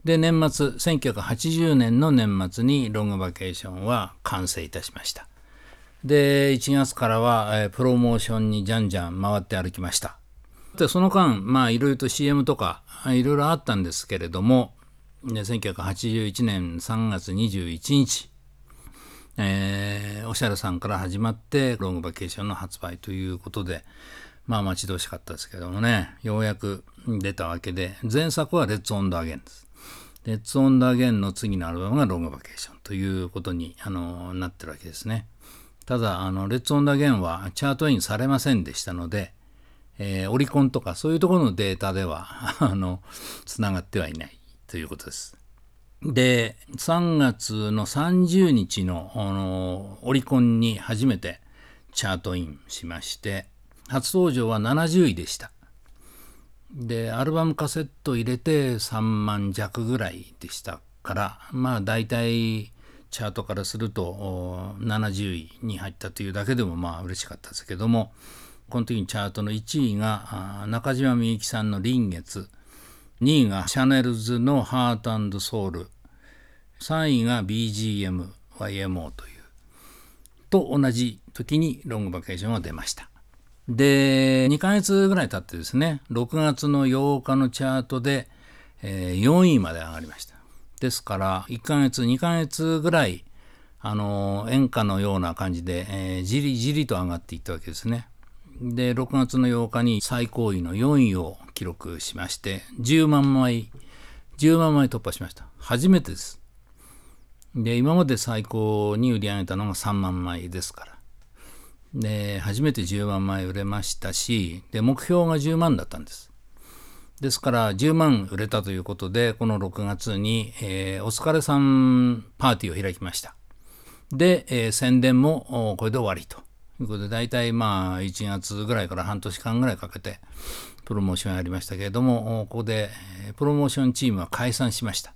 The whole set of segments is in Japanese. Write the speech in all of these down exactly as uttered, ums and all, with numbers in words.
で、年末、せんきゅうひゃくはちじゅうねんの年末にロングバケーションは完成いたしました。で、いちがつからは、えープロモーションにじゃんじゃん回って歩きました。で、その間、まあ、いろいろと シーエム とか、いろいろあったんですけれども、でせんきゅうひゃくはちじゅういちねんさんがつにじゅういちにち、えー、おしゃれさんから始まってロングバケーションの発売ということで、まあ待ち遠しかったですけどもね、ようやく出たわけで、前作はレッツオンダーゲンです。レッツオンダーゲンの次のアルバムがロングバケーションということにあのなってるわけですね。ただあのレッツオンダーゲンはチャートインされませんでしたので、えー、オリコンとかそういうところのデータではあのつながってはいないということです。で、さんがつのさんじゅうにちの、あのオリコンに初めてチャートインしまして、初登場はななじゅういでした。で、アルバムカセット入れてさんまんじゃくぐらいでしたから、まあ大体チャートからするとななじゅういに入ったというだけでもまあ嬉しかったですけども、この時にチャートのいちいが中島みゆきさんの臨月、にいがシャネルズのハート&ソウル、さんいが ビージーエム、ワイエムオー という、と同じ時にロングバケーションが出ました。で、にかげつぐらい経ってですね、ろくがつのようかのチャートで、えー、よんいまで上がりました。ですから、いっかげつ、にかげつぐらい、あの、演歌のような感じで、えー、じりじりと上がっていったわけですね。で、ろくがつのようかに最高位のよんいを記録しまして、じゅうまんまい、じゅうまんまい突破しました。初めてです。で、今まで最高に売り上げたのがさんまんまいですから。で、初めてじゅうまんまい売れましたし、で、目標がじゅうまんだったんです。ですからじゅうまん売れたということで、このろくがつに、えー、お疲れさんパーティーを開きました。で、えー、宣伝もこれで終わりということで、だいたいまあいちがつぐらいから半年間ぐらいかけてプロモーションやりましたけれども、ここでプロモーションチームは解散しました。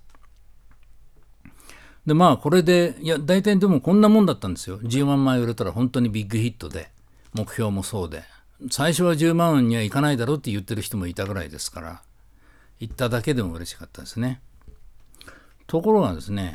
で、まあこれで、いや大体でもこんなもんだったんですよ。じゅうまんまい売れたら本当にビッグヒットで、目標もそうで、最初はじゅうまんにはいかないだろうって言ってる人もいたぐらいですから、行っただけでも嬉しかったですね。ところがですね、